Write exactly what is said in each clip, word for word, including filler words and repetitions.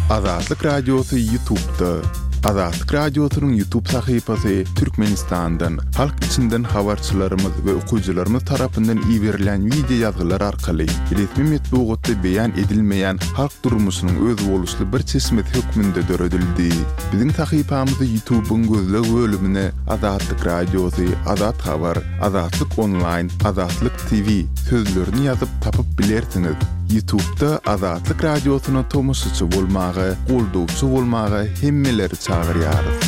Azatlyk Radiosu YouTube'da. Azatlyk Radiosu'nun YouTube sayfasy Türkmenistan'dan, halk içinden habarçylarymyz we okuyjylarymyz tarapyndan iýerilen video ýazgylar arkaly resmi metbuatda beýan edilmeýän halk durmuşynyň öz boluşly bir çeşmet hökmünde döredildi. Biziň sayfamyzy YouTube'un gözleg bölümine Azatlyk Radiosu, Azat Habar, Azatlyk Online, Azatlyk T V sözlerini ýazyp tapyp bilersiňiz. YouTube'da Azatlyk Radiosu'na tomoşçy bolmagy, goldowçy bolmagy hemmeleri çağırýarys.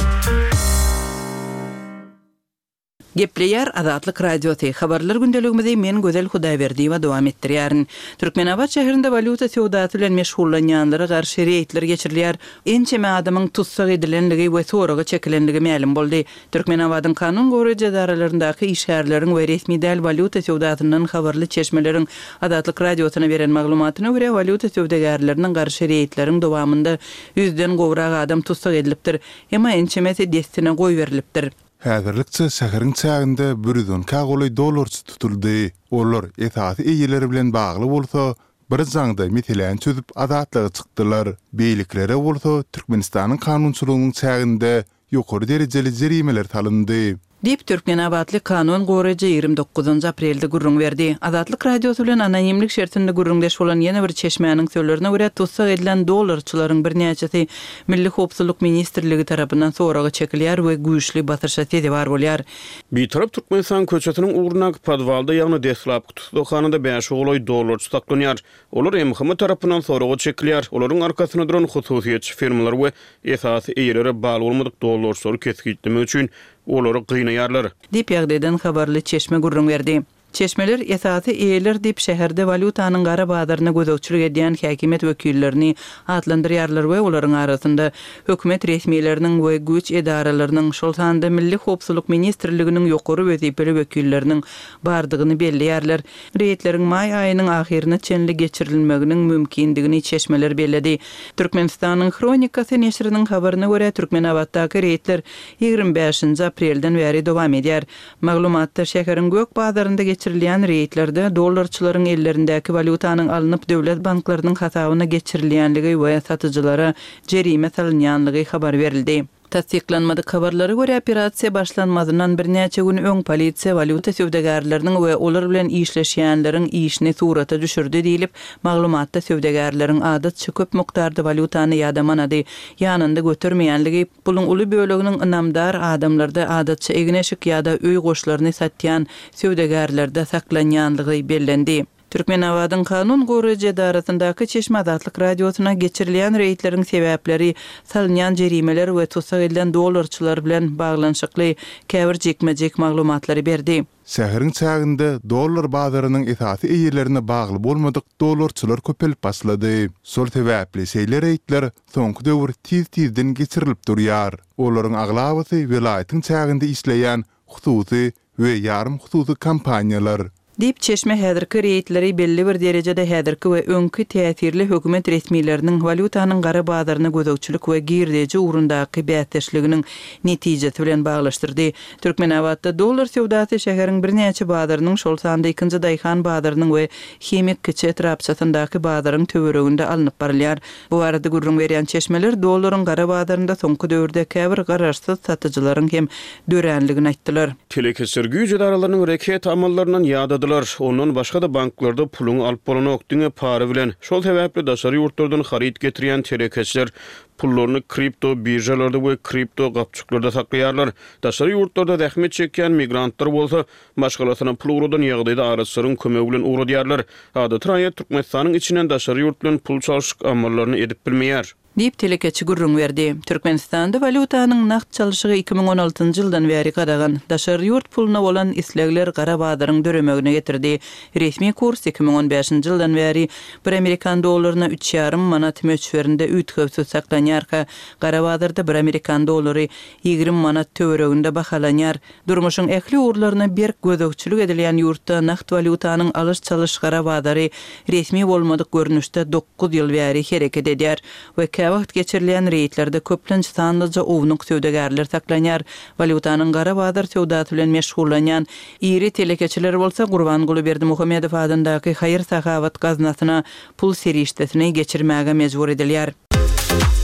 Gepleýär Azatlyk Radiosu habarlar gündeligimizde men Gözel Hudaýberdiýewa dowam etdirýärin. Türkmenabad şäherinde valyuta sowdaty bilen meşgullanýanlara garşy reýtler geçirilýär. Ençeme adamyň tutsak edilenligi we soraga çekilenligi ma'lum boldy. Türkmenabadyň kanun goraýjy edaralaryndäki işgärleriň we resmi däl valyuta sowdatynyň habarly çeşmeleriň Azatlyk Radiosyna beren maglumatyna görä valyuta sowdagarlarynyň garşy reýtleriň dowamında yüzden gowrak adam tutsak edilipdir. Emma ençemesi destine goý berilipdir. Häzirlikçe şäheriň çäginde bir yüz kagolay dolarçy tutuldy. Olar esasy eýeleri bilen bagly bolsa, bir zaňda meseleni çözüp azatlyga çykdylar. Beýliklere bolsa Türkmenistanyň kanunçylygynyň çäginde ýokary derejeli jerimeler salyndy. Dip Türkmenabadly kanun goraýjy ýygrimi dokuzynjy aprelde gurrun berdi. Azatlyk Radiosu bilen anonimlik şertinde gurrundaş bolan ýene bir çeşmäniň söýlerine görä tutsak edilen dolarçylaryň bir näçesi Milli Howpsuzlyk Ministrligi tarapyndan soraga çekilýär we güýçli batyrşa tedbir bolýar. Bir tarap Türkmenistan köçetiniň uğruna podwalda ýagny deslap tutulýanda beş ogloy dolarçy saklanýar. Olar M H M tarapyndan soraga çekilýär. Olaryň arkasyna duran hususiyetçi firmalar we esasy eýelere bagly bolmadyk dolarçyları kesgitlemek üçin olary gynayarlar. Dip ýagdaýdan habarly çeşme gurrun berdi. Çeşmeler esasy eýeler dip şäherde valyutanyň gara bazaryna gözegçilik edýän häkimet wekillerini atlandyrýarlar we olaryň arasynda hökümet resmiýetleriniň we güç edaralarynyň şol sanda Milli Howpsuzlyk Ministrliginiň ýokary wezipeli wekilleriniň bardygyny belliýärler. Reýtleriň may aýynyň ahyrına çenli geçirilmeginiň mümkindigini çeşmeler belledi. Türkmenistanyň Kronikasy neşriniň habaryna görä Türkmenabaddaky reýtler ýygrimi beşinji aprelden beri dowam edýär. Maglumatda şäheriň gök bazarynda geçirilýän reýtlerde dolarçylaryň ellerindäki valyutanyň alınıp döwlet banklarynyň hasabyna geçirilýänligi we satyjylara jerime salynýanlygy habar berildi. Tasdiklanmadyk habarlara görä operasiýa başlanmadydan bir näçe gün öň polisiýa valyuta sowdagarlarynyň we olar bilen işleşýänleriň işini surata düşürdi diýilip, maglumatda sowdagarlaryň adatça köp mukdarda valyutany ýadamanady, ýanynda götürmeýänligi, puluň uly böleginiň namdar adamlarda adatça egneşik ýa-da öý goşlaryny satýan sowdagarlarda saklanýanlygy bellendi. Türkmenabadyň kanun goraýjy edarasyndaky Çeşme Azatlyk Radiosuna geçirilýän reýtlerin sebäpleri, salynýan jerimeler we tutsak edilen dolarçylar bilen baglanşykly käbir jekmejek maglumatlary berdi. Şäheriň çäginde dolar bazarynyň esasy eýerlerine bagly bolmadyk dolarçylar köpelip başlady. Şol sebäpli şeýler reýtler soňky döwür tiz-tizden geçirilip durýar. Olaryň aglawaty welaýatyň çäginde işleýän hususy we ýarym hususy kampaniýalar. Dip Çeşme häzirki reýtleri belli bir derejede häzirki we öňkü täsirli hökümet resmiýetleriniň valyutanyň gara bazaryna gözegçilik we girdeji urundaky bätdeşliginiň netijesi bilen baglaşdyrdy. Türkmenabadda dolar sowdasy şäheriň bir näçe bazarynyň şol sanda ikinji daýhan bazarynyň we Hemik kiçi etrapçasyndaky bazaryň töwereginde alınıp barylýar. Bu arada gurrun berýän çeşmeler dolaryň gara bazarynda soňky döwürde käbir gararsyz satyjylaryň hem dörenligini aýtdylar. Telekeser güýç edaralarynyň reket amallarynyň ýadadylar. Ondan başga da banklarda puluny alyp bolan okdyňa para bilen şol sebäpli daşary ýurtlardan haryt getirýän telekeçler pullaryny kripto birjalarda we kripto gapçyklarda saklaýarlar. Daşary ýurtlarda zähmet çekýän migrantlar bolsa, başgalasyna pul uradan ýagdaýda araçlaryň kömegi bilen uradýarlar. Adaty raýat Türkmenistanyň içinden daşary ýurt bilen pul çalyşyk amallaryny edip bilmeýär. Dip telekeçi gurrun berdi. Türkmenistanda valyutanyň naqd çalyşygy iki ming on altyncı ýyldan beri gadagan daşary ýurt puluna bolan islegler gara bazaryň döremegine getirdi. Resmi kurs iki ming on beşinji ýyldan beri bir Amerikan dolaryna üç ýarym manat möçberinde üýtgewsiz saklanýar. Gara bazarda bir Amerikan dolary ýygrimi manat töwereginde bahalanýar. Durmuşyň ähli urlaryna berk gözegçilik edilýän ýurtda naqd valyutanyň alyş çalyş gara bazary resmi bolmadyk görnüşde dokuz ýyl beri hereket edýär we käwagt geçirilýän reýtlerde köplenç sanlyca ownuq sowdagarlar saklanýar. Valyutanyň gara bazar sowdasy bilen meşgullanýan iri telekeçiler bolsa Gurban Gulyberdi Muhammedow adyndaky Haýyr Sahawat gaznasyna pul serişdesini geçirmäge mejbur edilýär.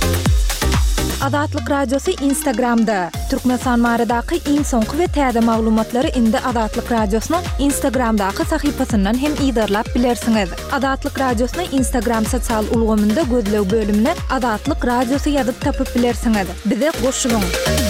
Azatlyk Radiosu Instagramda. Türkmenistan baradaky iň soňky we täze maglumatlary indi Azatlyk Radiosynyň Instagramdaky sahypasyndan hem ýa-da bilersiňiz. Azatlyk Radiosynyň Instagram sosial ulgamynda gözlew bölümine Azatlyk Radiosu ýazyp tapyp bilersiňiz. Bize goşulyň.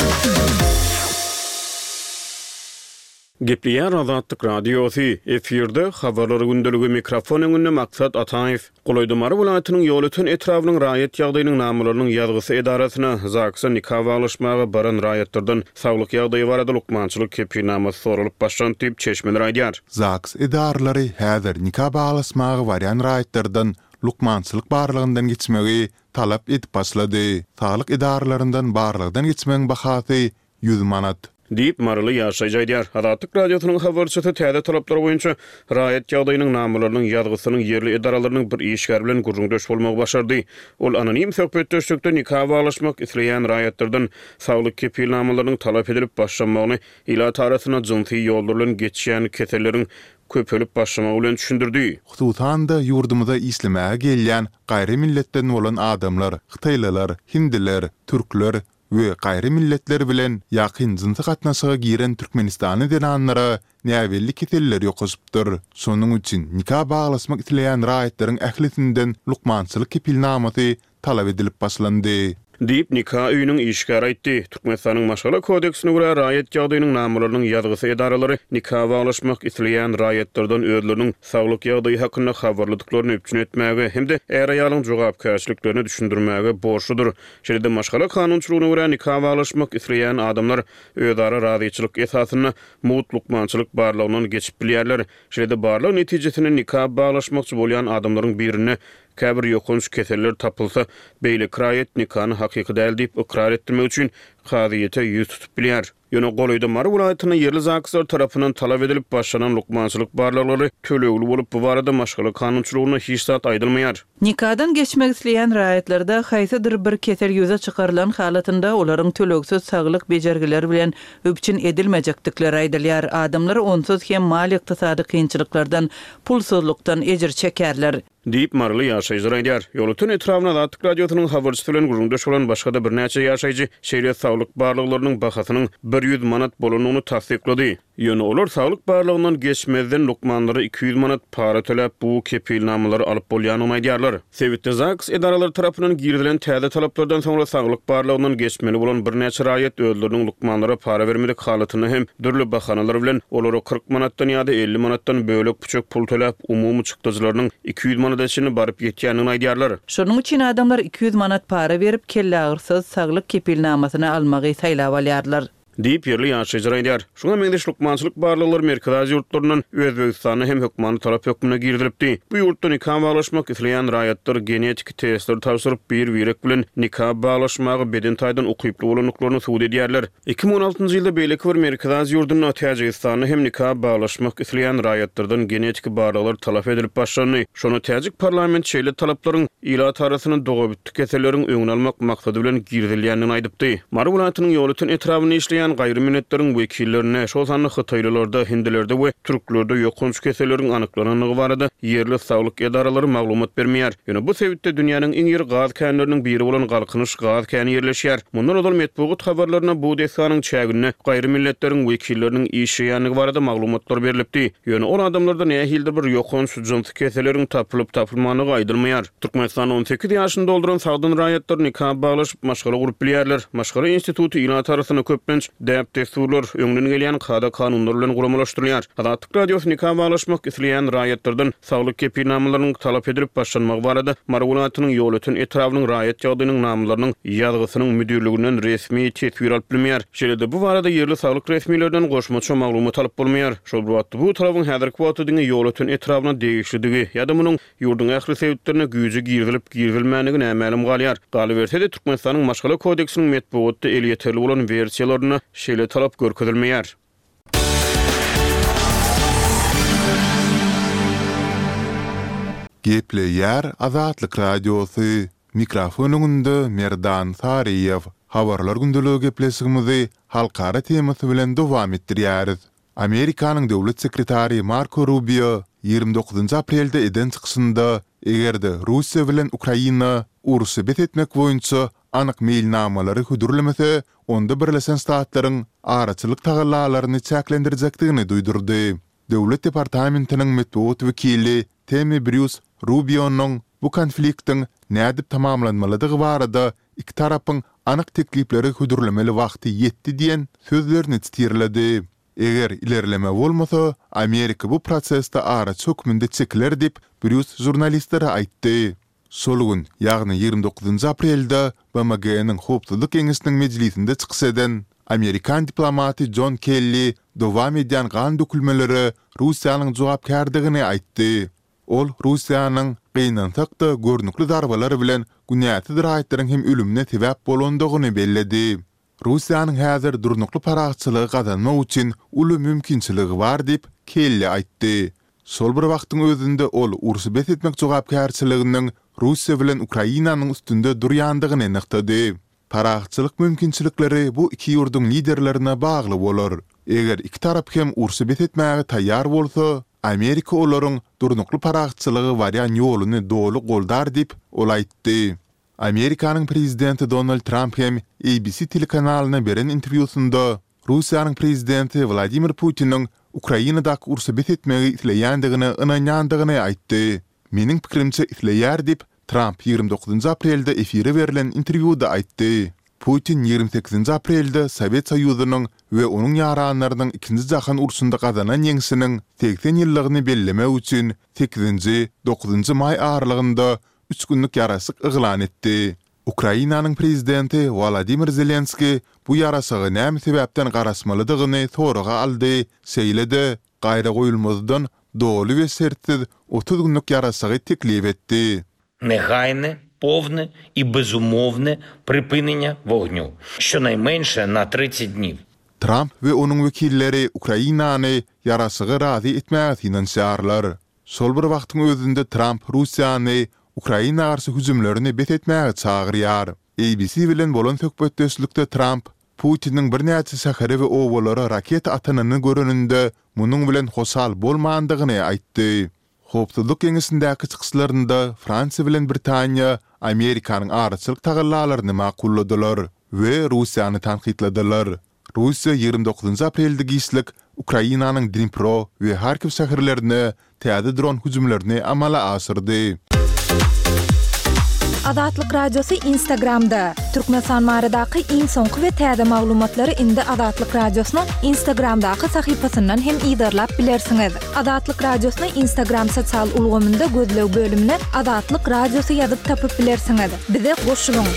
Gepliýär Azatlyk Radiosu efirde habarlary gündeligi mikrofon öňünde maksat Ataýew. Golaýdymary welaýatynyň ýol öten etrawynyň raýat ýagdaýynyň namalarynyň ýazgysy edarasyna Zaksy nikah baglaşmagy baran raýatlardan saglyk ýagdaýy barada lukmançylyk kepilnamasy soralyp başlan diýip çeşmeler aýdýar. Zaks edarlary häzir nikah baglaşmagy baran raýatlardan lukmançylyk barlygyndan geçmegi talap edip başlady. Saglyk edarlaryndan barlygdan geçmegiň bahasy yüz manat. Diýip Marly ýaşaýjydýar. Azatlyk Radiosynyň habarçysy täze talaplary boýunça raýat ýagdaýynyň namalarynyň ýazgysynyň ýerli edaralarynyň bir işgär bilen gurrundaş bolmagy başardy. Ol anonim söhbetdeşlikde nikah baglaşmak isleýän raýatlardan saglyk kepilnamalarynyň talap edilip başlanmagyny ila tarasyna jynty ýollar bilen geçýän keseleriň köpelip başlamagy bilen düşündirdi. Hususan da ýurdumyza islemäge gelýän gaýry milletden bolan adamlar, Hytaýlylar, Hindiler, Türkler we gaýry milletler bilen ýakyn jynty gatnaşyga giren Türkmenistany denanlara näwelli keteller ýokasypdyr. Şonuň üçin nikah baglaşmak isleýän raýatlaryň ählisinden lukmançylyk kepilnamasy talap edilip başlandy. Diýip nikah öýüniň işgär aýtdy. Türkmenistanyň Maşgala kodeksine görä raýat ýagdaýynyň namalarynyň ýazgysy edaralary nikah baglaşmak isleýän raýatlardan özleriniň saglyk ýagdaýy hakynda habarladyklaryny öpçün etmäge hemde er aýalyň jogapkärçiliklerini düşündirmäge borçludur. Şeýle Maşgala kanunçylygyna görä nikah baglaşmak isleýän adamlar özara razyçylyk esasyna mutlukmançylyk barlygyndan geçip bilýärler. Şeýle barlyk netijesinde nikah baglaşmakçy bolýan adamlaryň birini käbir ýokunç keseller tapylsa, beýle kraýet nikahyny hakyky däl diýip ikrar etdirmek üçin kaziýete ýüz tutup bilýär. Ýöne Golaýdymary welaýatynyň ýerli zakslar tarapyndan talap edilip başlanan lukmançylyk barlaglary tölegli bolup bu barada Maşgala kanunçylygyna hiç zat aýdylmaýar. Nikadan geçmek isleýän raýatlarda haýsydyr bir kesel ýüze çykarylan halatynda olaryň tölegsiz saglyk bejergileri bilen öpçün edilmejekdikleri aýdylýar. Adamlar onsuz hem mal ykdysady kynçylyklardan, pulsuzlukdan ejir çekerler. Diýip Marly ýaşaýjydýar. Ýolutun etrawyna Azatlyk Radiosynyň habarçysy bilen gurrundaş bolan başga da bir näçe ýaşaýjy şeýle saglyk barlyklarynyň bahasynyň bir yüz manat bolanyny tasdiklady. Ýöne olar saglyk barlygyndan geçmezden lukmanlary iki yüz manat para töläp bu kepilnamalary alyp bolýanyny aýdýarlar. Sewitde Zaks edaralary tarapyndan girilen täze talaplardan soňra saglyk barlygyndan geçmeli bolan bir näçe raýat özleriniň lukmanlara para bermedik halatyny hem dürli bahanalar bilen olary kırk manatdan ýa-da elli manatdan bölek puçak pul töläp umumy çykdyjylarynyň iki yüz manat daşyny baryp ýetýänini aýdýarlar. Şonuň üçin adamlar iki yüz manat para berip kelle agyrsyz saglyk kepilnamasyny almagy saýlap alýarlar. Diýip ýerli ýaşaýjydýar. Şoňa meňdeş lukmançylyk barlyklary merkezi ýurtlarynyň Özbegistany hem hökümany talap hökmüne girdilipdi. Bu ýurtda nikah baglaşmak isleýän raýatlar genetik testler tapşyryp bir wirek bilen nikah baglaşmagy beden taýdan ukyply bolanlyklaryny suwd edýärler. iki bin on altyncy ýylda beýleki bir merkezi ýurdunyň Täjikistany hem nikah baglaşmak isleýän raýatlardan genetik barlyklar talap edilip başlandy. Şonu Täjik parlament şeýle talaplaryň ila tarasyny doga bitdik keseleriň öňüne almak maksady bilen girdilýänini aýdypdy. Mary welaýatynyň ýolutyň etrawyny işleýän gaýry milletleriniň wekillerine, şol sanly Hytaýlylarda, Hindilerde we Türklerde ýokunç keseleriň anyklanynyny barada ýerli saglyk edaralary maglumat bermeýär. Ýöne bu sebäpde dünýäniň iň ýeri gaz känleriniň biri bolan Galkynyş gaz käni ýerleşýär. Mundan odal metbuat habarlaryna bu desanyň çägine gaýry milletleriň wekilleriniň işleýänligi barada maglumatlar berilipdi. Ýöne ol adamlarda nähilde bir ýokunç jynty keseleriň tapylyp tapylmanyny aýdylmaýar. Türkmenistan on sekiz ýaşynda dolduran sagdyn raýatlar nikah baglaşyp maşgala gurup bilýärler. Maşgala instituty ila tarasyna köplenç däp desturlar öňünden gelýän kada kanunlar bilen guramalaşdyrylýar. Azatlyk Radiosu nikah baglaşmak isleýän raýatlardan saglyk kepilnamalarynyň talap edilip başlanmagy barada Mary welaýatynyň ýolutyň etrawynyň raýat ýagdaýynyň namalarynyň ýazgysynyň müdirliginden resmi tesbir alyp bilmeýär. Şeýle bu barada ýerli saglyk resmilerden goşmaça maglumat alyp bolmaýar. Şol wagtda bu tarawyň häzirki wagtydyň ýolutyň etrawyna degişligi ýa-da munyň ýurdun ähli sebäplerine güýji girilip girilmänligi nämälim galýar. Galyberse de Türkmenistanyň Maşgala kodeksiniň metbuatda el ýeterli bolan versiýalaryna şeýle talap görkezilmeýär. Gepleýär Azatlyk Radiosu. Mikrofonunda Merdan Sariýew. Habarlar gündeligi gepleşigimizi halkara temasy bilen dowam etdirýäris. Amerikanyň döwlet sekretary Marco Rubio ýygrimi dokuzynjy aprelde eden çykyşynda egerde Russiýa bilen Ukraina urusy bet etmek boýunça anyk meýilnamalary hudurlamasa, onda Birleşen Ştatlaryň araçylyk tagallalaryny çäklendirjekdigini duýdurdy. Döwlet departamentiniň medeniýet wekili Tammy Bruce Rubio'nun bu konfliktin nädip tamamlanmalydygy barada iki tarapyň anyk teklipleri hudurlamaly wagty ýetdi diýen sözlerini tiýerledi. Eger ilerleme bolmasa, Amerika bu prosesde araç hökmünde çekiler dip Bruce jurnalistlere aýtdy. Solgun, ýagny ýygrimi dokuzynjy aprelde B M G'nin Howpsuzlyk Keňeşiniň mejlisinde çyksadan, Amerikan diplomati John Kelly dowam edýän gan dökülmeleri Russiýanyň jogapkärdigini aýtdy. Ol Russiýanyň gynantakda görnükli darbalar bilen günäti diraýtlaryň hem ölümine sebäp bolandygyny belledi. Russiýanyň häzir durnukly paragçylygy gazanmak üçin uly mümkinçiligi bar dip Kelly aýtdy. Sol bir wagtyň özünde ol urusy bet etmek jogapkärçiliginiň Russiýa bilen Ukrainanyň üstünde durýandygyny anyklady. Paragçylyk mümkinçilikleri bu iki ýurduň liderlerine bagly bolar. Eger iki tarap hem urusy bet etmäge taýýar bolsa, Amerika olaryň durnukly paragçylygy barýan ýoluny dolu goldar dip ol aýtdy. Amerikanyň prezidenti Donald Trump hem A B C telekanalyna beren interwýusunda Russiýanyň prezidenti Vladimir Putin'in Ukrainadaky urusy bet etmegi isleýändigini ynanýandygyny aýtdy. Meniň pikirimçe isleýär dip Trump ýygrimi dokuzynjy aprelde efire berilen interwýuda aýtdy. Putin ýygrimi sekizinji aprelde Sowet Soýuzynyň we onuň ýaranlarynyň ikinji jahan urusunda gazanan ýeňsiniň seksen ýyllygyny bellemek üçin sekizinji dokuzynjy may aralygynda üç günlük ýarasyk yglan etdi. Ukrainanyň prezidenti Volodymyr Zelenski bu ýarasygy näme sebäpden garasmalydygyny soraga aldy, seýledi, gaýra goýulmazdan doly we sertsiz otuz günlük ýarasygy teklip etdi. Негайне, повне і безумовне припинення вогню, щонайменше на тридцять днів. Trump we onuň wekilleri Ukrainany ýarasygy razy etmäge finansiýarlar. Sol bir wagtyň özünde Trump Russiýany Ukraina garşy hüjümlerini bet etmäge çagyrýar. A B C bilen bolan söhbetdeşlikde Trump Putin'in bir näçe şäheri we owalary raket atanyny göreninde munyň bilen hosal bolmandygyny aýtdy. Howpsuzlyk Keňeşindäki çykyşlarynda Fransiýa bilen Britaniýa Amerikanyň araçylyk tagallalaryny makulladylar we Russiýany tanqidlediler. Russiýa ýygrimi dokuzynjy aprelde giýişlik Ukrainanyň Dnipro we Harkiv şäherlerini täze dron hüjümlerini amala asyrdy. Azatlyk radiosu Instagramda. Türkmenistan maradaky iň soňky we täze maglumatlary indi Azatlyk radiosynyň Instagramdaky sahypasyndan hem ýydarlap bilersiňiz. Azatlyk radiosyny Instagram sosial ulgamynda gözlew bölümine Azatlyk radiosu ýazyp tapyp bilersiňiz. Bize goşulyň.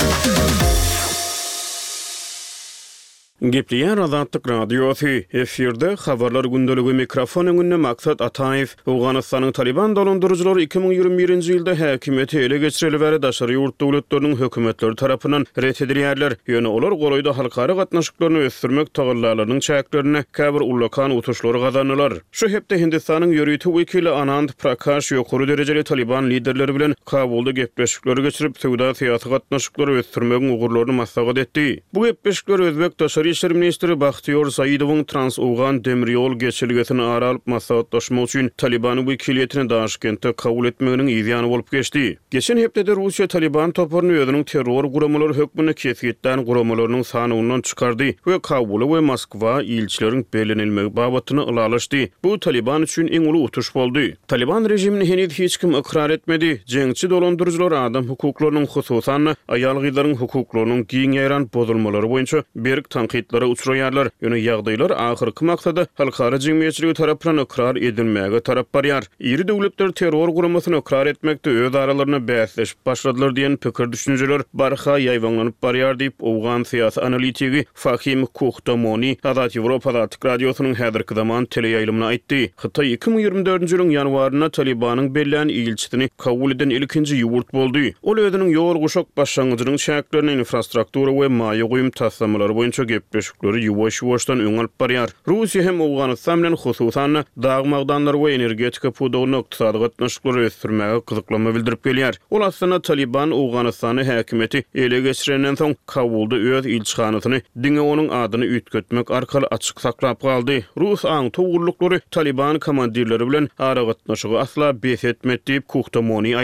Gepleyen Azatlyk radiosu efirde habarlar gündeligi mikrofon öňünde Maksat Ataýew. Awganystanyň Taliban dolandyrjylary iki ming ýygrimi birinji ýylda häkimeti ele geçireli bäri daşary ýurt döwletleriniň hökümetleri tarapyndan ret edilýärler. Ýöne olar golaýda halkary gatnaşyklaryny ösdürmek tagallalarynyň çäklerini käbir ullakan utuşlary gazanýarlar. Şu hepde Hindistanyň ýörüýeti wekili Anand Prakash ýokary derejeli Taliban liderleri bilen Kabulda gepleşikleri geçirip sowda syýasy gatnaşyklary ösdürmegiň ugurlaryny maslahat etdi. Bu gepleşikler Özbek daşary işler ministri Bahtiyar Saýidowyň Trans-Awgan demirýol geçilgesini ara alyp maslahatlaşmak üçin Taliban wekiliýetini Daşkentde kabul etmeginiň ýygyny bolup geçdi. Geçen hepde Russiýa Taliban toparyny özüniň terror guramalary hökmüne kesgitden guramalarynyň sanawynyň çykardy we Kabul we Moskwa ilçileriň belenilmegi babatyny ılalaşdy. Bu Taliban üçin iň uly utuş boldy. Taliban rejimini henüz hiç kim ikrar etmedi. Jeňçi dolandyrjylar adam hukuklarynyň hususan aýal gyzlaryň hukuklarynyň giň ýaran bozulmalary boýunça berk tanqidlere uçraýarlar. Ýöne ýagdaýlar ahyrky maksady halkara jemgyýetçiligi tarapyndan ikrar edilmäge tarap barýar. Iri döwletler terror guramasyny ikrar etmekde öz aralaryna bäsleşip başladylar diýen pikir düşünjeler barha ýaýwanlanyp barýar diýip Awgan syýasy analitigi Fahim Kuhtamoni Azat Ýewropa radiosynyň häzirki zaman teleýaýlymyna aýtdy. Hytaý iki ming ýygrimi dördünji ýylyň ýanwaryna Talibanyň belläň ilçisini kabul eden ilkinji ýurt boldy. Ol özüniň ýogary guşak başlangyjynyň şäklerini infrastruktura we maýa goýum taslamlary boýunça gepleşikleri ýuwaş-ýuwaşdan öň alyp barýar. Russiýa hem Awganystan bilen hususan dağ magdanlar we energetika pudawyny ykdysady gatnaşyklary ösdürmäge gyzyklama bildirip gelýär. Ol aslynda Taliban Awganystany häkimeti ele geçirenden soň Kabulda öz ilçihanasyny diňe onuň adyny üýtgetmek arkaly açyk saklap galdy. Rus aň towgurluklary Taliban komandirleri bilen ara gatnaşygy asla beş etmedi diýip Kuhtamoni aýdýar.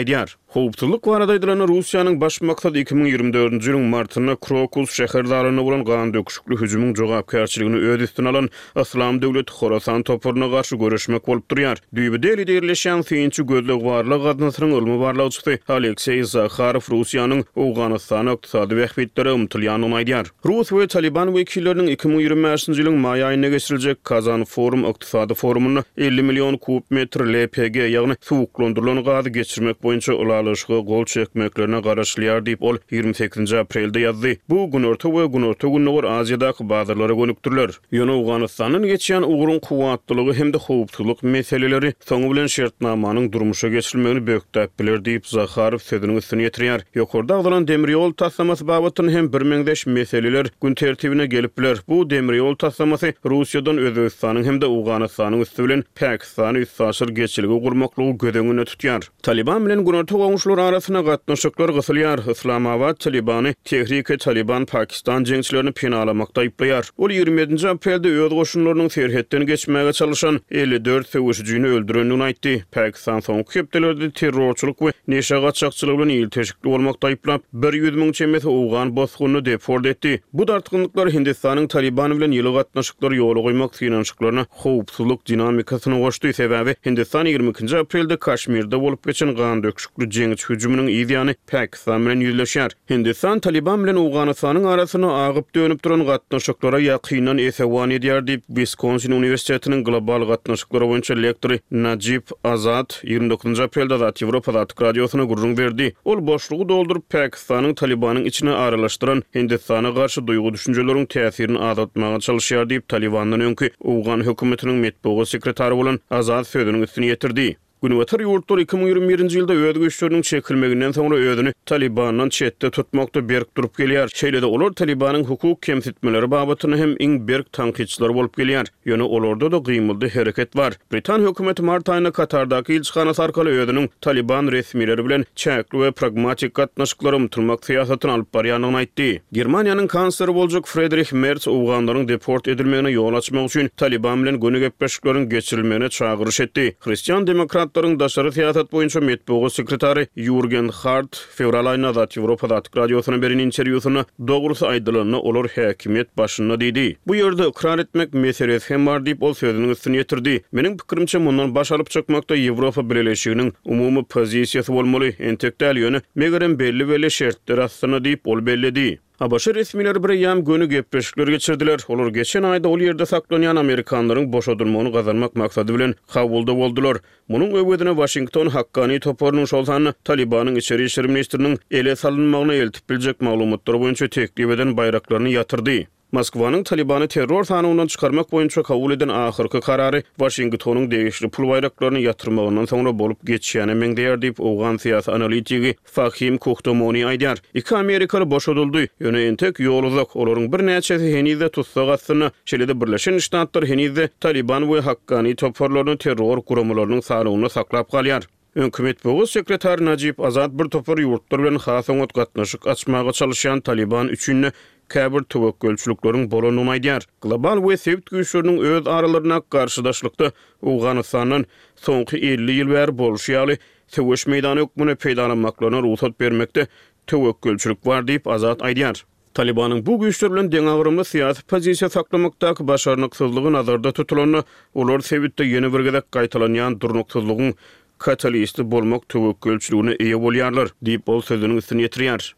Howpsuzlyk barada edilen Russiýanyň baş maksady iki ming ýygrimi dördünji ýylyň martyna Krokus şäherdarlygyna bolan gan döküşikli hüjümüň jogapkärçiligini öz üstüne alan Islam döwleti Horasan topuryna garşy görüşmek bolup durýar. Düýbi deli derleşen fiýinçi gözleg barlyk adnasynyň ölümi barlawçysy Aleksey Zakharov Russiýanyň Awganystana ykdysady wähbetleri umtylýanyny aýdýar. Rus we Taliban wekilleriniň iki ming ýygrimi beşinji ýylyň maý aýyna geçiriljek Kazan Forum ykdysady forumuny elli million kub metr L P G ýagny suwuklandyrylan gazy geçirmek boýunça ulalyşygy gol çekmeklerine garaşlýar diýip ol ýygrimi sekizinji aprelde ýazdy. Bu günorta we günorta günler Aziýadaky bazarlara gönükdirler. Ýöne Awganystanyň geçýän ugruň kuwatlylygy hem de howpsuzlyk meseleleri soňu bilen şertnamanyň durmuşa geçirilmegini bökdäp biler diýip Zakharov sözüniň üstüne ýetirýär. Ýokurda agylan demir ýol taslamasy babatyny hem bir meňdeş meseleler gün tertibine gelip biler. Bu demir ýol taslamasy Russiýadan Özbegistanyň hem de Awganystanyň üstü bilen Pakistany üssaşyr geçiligi gurmaklygy gödeňine tutýar. Taliban bilen günorta gowuşlar arasyna gatnaşyklar gysylýar. Islamabad Talibany Tehrik-i Taliban Pakistan jeňçilerini penalamakda aýplaýar. Ol ýygrimi ýedinji aprelde öz goşunlarynyň serhetden geçmäge çalışan elli dört söwüşjüni öldürendigini aýtdy. Pakistan soňky hepdelerde terrorçylyk we neşe gaçakçylyk bilen ýyl teşkil bolmakda aýplap bir ýüz miň çemesi Awgan bosguny deport etdi. Bu dartgynlyklar Hindistanyň Taliban bilen ýyly gatnaşyklar ýoly goýmak finanşyklaryna howpsuzlyk dinamikasyny goşdy. Sebäbi Hindistan ýygrimi ikinji aprelde Kaşmirde bolup geçen gan döküşikli jeňç hüjüminiň ýygyny Pakistan bilen ýüzleşýär. Hindistan Taliban bilen Awganystanyň arasyny agyp dönüp duran gatnaşyklara ýakynan esewan edýär diýip Wisconsin Uniwersitetiniň global gatnaşyklar boýunça lektory Najib Azad ýygrimi dokuzunji aprelde Zat Ýewropa Zat radiosyna gurrun berdi. Ol boşlugy doldurup Pakistanyň Talibanyň içine aralaşdyran Hindistana garşy duýgu düşünjeleriň täsirini azaltmaga çalışýar diýip Talibanyň öňkü Awgan hökümetiniň metbuat sekretary bolan Azad sözüniň üstüne ýetirdi. Günüwatar ýurtlar iki ming ýygrimi birinji ýylda öz güýçleriniň çekilmeginden soňra özüni Talibandan çetde tutmakda berk durup gelýär. Şeýlede olar Talibanyň hukuk kemsitmeleri babatyny hem iň berk tanqidçiler bolup gelýär. Ýöne olarda da gymyldy hereket bar. Britan hökümeti mart aýyna Katardaky elçixanasy arkaly özüniň Taliban resmileri bilen çäkli we pragmatik gatnaşyklary umtylmak syýasatyny alyp barýanyny aýtdy. Germaniýanyň kansleri boljak Friedrich Merz Awganlaryň deport edilmegine ýol açmak üçin Taliban bilen göni gepleşikleriň geçirilmegine çagyryş etdi. Hristiýan demokrat Demokratlaryň daşary syýasat boýunça metbuat sekretary Jürgen Hart fevral aýynda Zat Ýewropa Zat radiosyna beren interwýusyna dogrusy aýdylyny olar häkimet başynda diýdi. Bu ýerde ikrar etmek meselesi hem bar diýip ol sözüniň üstüne ýetirdi. Meniň pikirimçe mundan baş alyp çykmakda Ýewropa birleşiginiň umumy pozisiýasy bolmaly. Entekdäl ýöne megerem belli belli şertler astyna diýip ol belledi. Abaşy resmiler bir ýam göni gepleşikler geçirdiler. Olar geçen aýda ol ýerde saklanýan Amerikanlaryň boşadylmagyny gazanmak maksady bilen Kabulda boldular. Munyň öwedine Washington hakkany toporunyň şolsany Talibanyň içeri işler ministriniň ele salynmagyna eltip biljek maglumatlary boýunça teklip eden bayraklaryny ýatyrdy. Moskwanyň Talibany terror tanygynyň çykarmak boýunça kabul eden ahyrky karary Washingtonyň degişli pul bayraklaryny ýatyrmagyndan soňra bolup geçýäne meňdeýär diýip Awgan syýasat analitigi Fahim Kohtomoni aýdýar. Iki Amerikaly boşadyldy. Ýöne entek ýol uzak. Olaryň bir näçesi henizde tutsak atsyna, şeýle Birleşen Ştatlar henizde Taliban we hakkany toporlaryny terror guramalarynyň sanawyny saklap galýar. Hökümet boğaz sekretary Najib Azad bir topar ýurtlar bilen has oňat gatnaşyk açmaga çalışýan Taliban üçin käbir töwekkülçilikleriň bolanyny aýdýar. Global we sewit güýçleriniň öz aralaryna garşydaşlykda Awganystanyň soňky elli ýyl bäri bolşýaly söwüş meýdany hökmüne peýdalanmaklaryna ruhsat bermekde töwekkülçilik bar diýip Azad aýdýar. Talibanyň bu güýçler bilen deň agyrymly syýasy pozisiýa saklamakdaky başarnyksyzlygy nazarda tutulany, olar sewitde ýene bir gezek gaýtalanýan durnuksyzlygyň katalisti bolmak töwekkülçiligine eýe bolýarlar diýip ol sözüniň üstüne ýetirýär.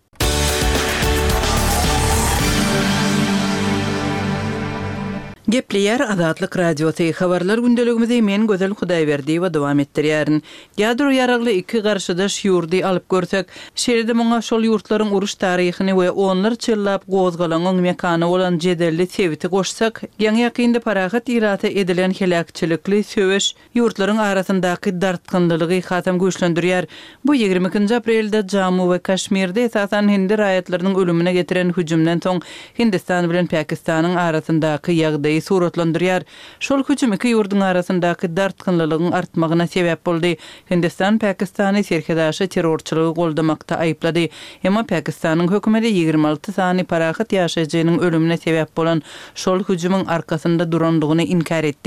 Gepleyer Azatlyk Radiosu habarlar gündeligimizi men Gözel Hudaýberdi we dowam etdirýärin. Ýadur ýaragly iki garşydaş ýurdy alyp görsek, şeýle moňa şol ýurtlaryň uruş taryhyny we onlar çyllap gozgalanan mekany bolan jedelli sewiti goşsak, ýa-ni ýakynda parahat irata edilen helakçylikli söwüş ýurtlaryň arasyndaky dartgynlygy hatam güýçlendirýär. Bu ýygrimi ikinji aprelde Jammu we Kaşmirde esasan Hindi raýatlarynyň ölümine getiren hüjümden soň Hindistan bilen Pakistanyň arasyndaky ýagdaý suratlandırýar. Şol hüjüm iki ýurdun arasyndaky dartgynlylygyň artmagyna sebäp boldy. Hindistan Pakistany serkedaşy terrorçylygy goldamakda aýplady. Emma Pakistanyň hökümeti ýygrimi alty sany parahat ýaşaýjynyň ölümine sebäp bolan şol hüjümyň arkasynda durandygyny inkar etdi.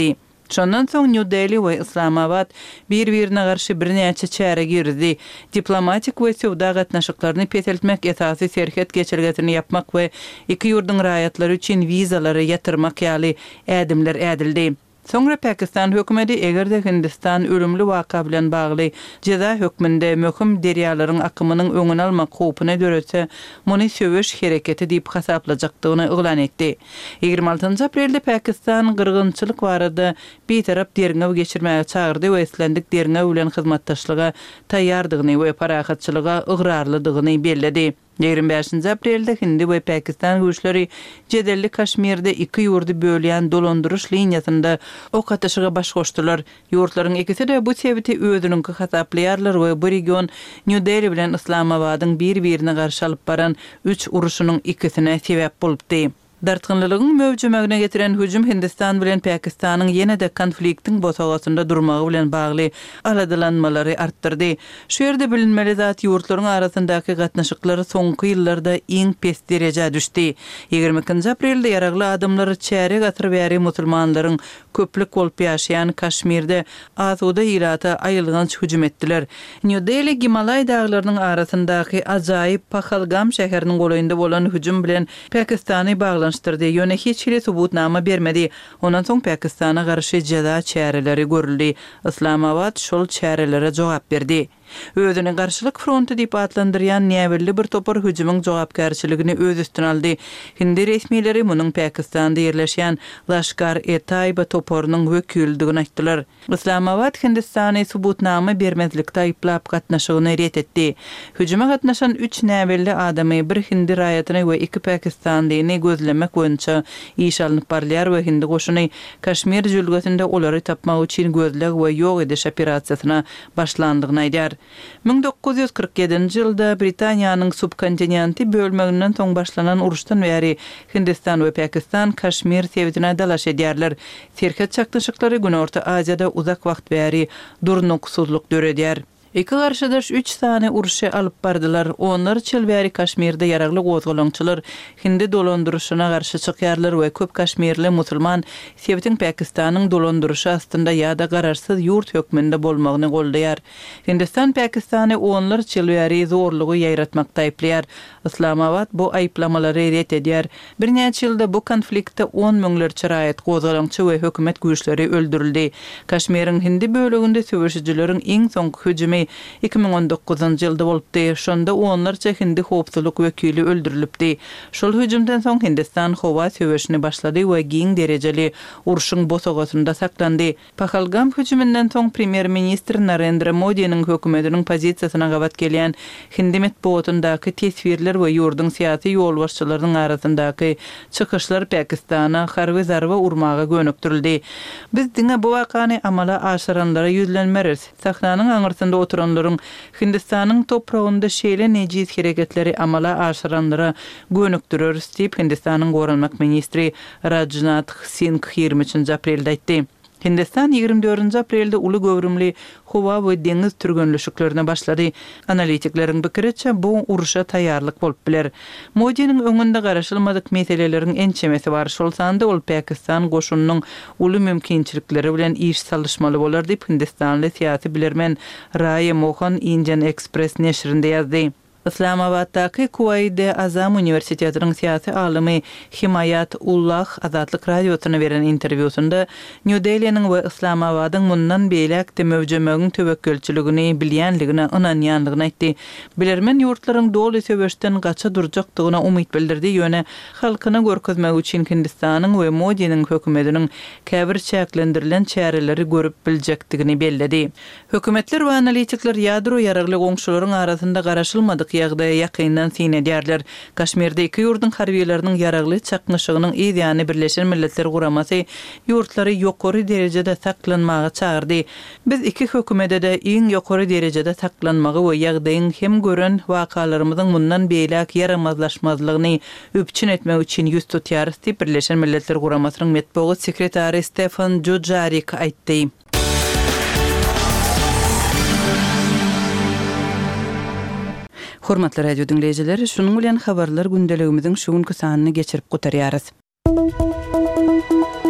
Şondan soň New Delhi we Islamabad bir-birine garşy birnäçe çäre girdi. Diplomatik we sowda gatnaşyklaryny peteltmek esasy serket geçirgetini yapmak we iki ýurdun raýatlary üçin wizalary ýatyrmak ýaly ädimler ädildi. Soňra Pakistan hökümeti egerde Hindistan ölümli waka bilen bagly ceza hökmünde möhüm derýalaryň akymynyň öňüni almak howpuna döretse, muny söwüş hereketi diýip hasaplajakdygyny eglan etdi. ýygrimi altynjy aprelde Pakistan gyrgynçylyk barada betarap derňew geçirmäge çagyrdy we Islandik derňew bilen hyzmatdaşlyga taýýardygyny we parahatçylyga ıgrarlydygyny belledi. ýygrimi beşinji aprelde Hindi we Pakistan güýçleri jedelli Kaşmirde iki ýurdy bölýän dolandyryş liniýasynda ok atyşyga baş goşdylar. Ýurtlaryň ikisi de bu sebäpli özüniňki hasaplaýarlar we bu region New Delhi bilen Islamabadyň bir-birine garşy alyp baran üç uruşynyň ikisine sebäp bolupdy. Dartgynlylygyň mövjümegine getiren hüjüm Hindistan bilen Pakistanyň ýene-de konfliktiň botagasynda durmagy bilen bagly aladylanmalary artdyrdy. Şu ýerde bilinmeli zat ýurtlaryň arasyndaky gatnaşyklary soňky ýyllarda iň pes derejä düşdi. ýygrimi ikinji aprelde ýaragly adamlar çäre gatyr bäri musulmanlaryň köplük bolup ýaşaýan Kaşmirde azuda ýylata aýylgynç hüjüm etdiler. New Delhi Himalay daglarynyň arasyndaky ajaýyp Pahalgam şäheriniň goýunda bolan hüjüm bilen Pakistany bagly Ýöne hiç hili subutnama bermedi. Ondan soň Pakistana garşy ceza çäreleri görüldi. Islamabad şol çärelere jogap berdi. Özüne garşylyk frontu diýip atlandyrýan näwelli bir topar hüjümüň jogapkärçiligini öz üstüne aldy. Hindi resmileri munyň Pakistanda ýerleşýän Lashkar-e-Tayba toparynyň wekildigini aýtdylar. Islamabad Hindistany subutnama bermezlikde aýplap gatnaşygyny ret etdi. Hüjüme gatnaşan üç näwelli adamy bir Hindi raýatyny we iki Pakistanlyny gözlemek boýunça iş alınıp barlýar we Hindi goşuny Kaşmir jülgesinde olary tapmak üçin gözleg we ýok ediş operasiýasyna başlandygyny aýdýar. bin dokuz ýüz kırk ýedinji ýylda Britaniýanyň subkontinenti bölmeginden soň başlanan uruşdan bäri Hindistan we Pakistan Kaşmir sebätine dalaş edýärler. Serket çakdyşyklary Günorta Aziýada uzak wagt bäri durnuksuzluk döredýär. Iki garşydaş üç sany uruşa alyp bardylar. Onlar çelbäri Kaşmirde ýaragly gozgalaňçylar Hindi dolandyrşyna garşy çykýarlar we köp Kaşmirli musulman sebätiň Pakistanyň dolandyrşy astynda ýa-da gararsyz ýurt hökmünde bolmagyny goldaýar. Hindistan Pakistany onlar çelbäri zorlugy ýaýratmakda aýplaýar. Islamabad bu aýplamalary ret edýär. Bir näçe ýylda bu konfliktde on müňlerçe raýat gozgalaňçy we hökümet güýçleri öldürildi. Kaşmiriň Hindi bölегinde söwüşijileriň iň soňky hüjümi iki bin on dokuzunji ýylda bolupdy. Şonda onlarça Hindi howpsuzlyk wekili öldürilipdi. Şol hüjümden soň Hindistan howa söwüşini başlady we giň derejeli uruşyň bosagasynda saklandy. Pahalgam hüjümünden soň Premier Ministr Narendra Modi'niň hökümetiniň pozisiýasyna gabat gelýän Hindi matbuatyndaky tesbirler we ýurdun syýasy ýolbaşçylarynyň arasyndaky çykyşlar Pakistana harby zarba urmaga gönükdirildi. Biz diňe bu wakany amala aşyranlara ýüzlenmeriz. Sahnanyň aňyrsynda oturanlaryň Hindistanyň toprağynda şeýle nejiz hereketleri amala aşyranlara gönükdirer diýip Hindistanyň Gorunmak ministri Rajnath Singh ýygrimi üçinji aprelde aýtdy. Hindistan ýygrimi dördünji aprelde uly göwrümli howa we deňiz türgünlüşiklerine başlady. Analitiklerin pikiriçe bu uruşa taýýarlyk bolup biler. Modi'niň öňünde garaşylmadyk meseleleriň ençemesi bar. Şol sanda ol Pakistan goşunynyň uly mümkinçilikleri bilen iş salışmaly bolar diýip Hindistanly syýasy bilermen Raye Mohan Indian Express neşrinde ýazdy. Islamabaddaky Kuwait Azam Universitetining syýasy alymy Himayat Ullah Azatlyk radiosyna beren interwýusunda New Delhi'niň we Islamabadyň mundan beýlek mövjümegiň töwekkülçiligini bilýänligine ynanýanlygyny aýtdy. Bilermen ýurtlaryň doly söwüşden gaça durjakdygyna umyt bildirdi. Ýöne halkyny görkezmek üçin Hindistanyň we Modi'niň hökümetiniň käbir çäklendirilen çäreleri görüp biljekdigini belledi. Hökümetler we analitikler ýadro ýaragly goňşularyň arasynda garaşylmadyk ýagdaýa ýakyndan sin edýärler. Kaşmirde iki ýurdun harbiýetleriniň ýaragly çaknyşygynyň ideýany Birleşen Milletler Guramasy ýurtlary ýokary derejede saklanmagy çağırdy. Biz iki hökümete de iň ýokary derejede saklanmagy we ýagdaýyň hem gören wakalarymyzyň mundan beýlek yaramazlaşmazlygyny öpçün etmek üçin ýüz tutýarys diýip Birleşen Milletler Guramasynyň matbuat sekretary Stefan Dujarric aýtdy. Hormatly radio dinleyijileri, şunuň bilen habarlar gündeligimiziň şu günkü sanyny geçirip gutarýarys.